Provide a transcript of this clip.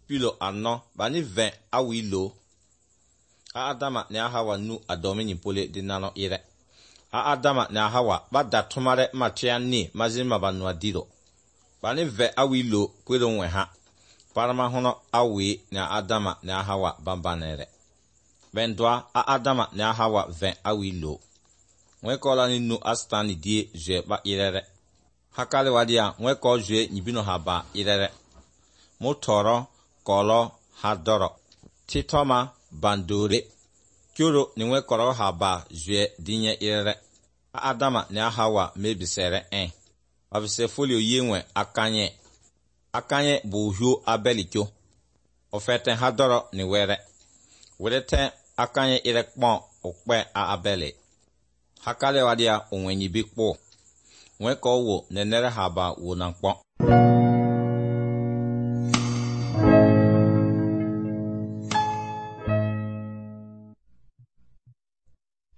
pilo anọ bani ven awi lo. Adama ne ahawa nu adomi nyipole di nano ire. Adama ne ahawa bada tumare matia ni mazima banu adiro. Bani ve awi lo kwelo nwe ha. Parama hono awi ne Adama ne ahawa bambanere. Bendwa Adama ne ahawa ven awi lo. Nwekola ni nu astani die je ba irere. Hakale wadia nweko je nyibino haba irere. Motoro kolo hadoro. Titoma bandore. Kyoro ni nwekoro haba je dinye irere. Adama ne ahawa mebisere Wabise folio yenwe akanye. Akanye bu hyo abelikyo. Ofete hadoro ni were. Werete akanye irekpon okpe abele. Hakale wadia onwenyi bikpo. Nweko wo nenere haba wo nankpon.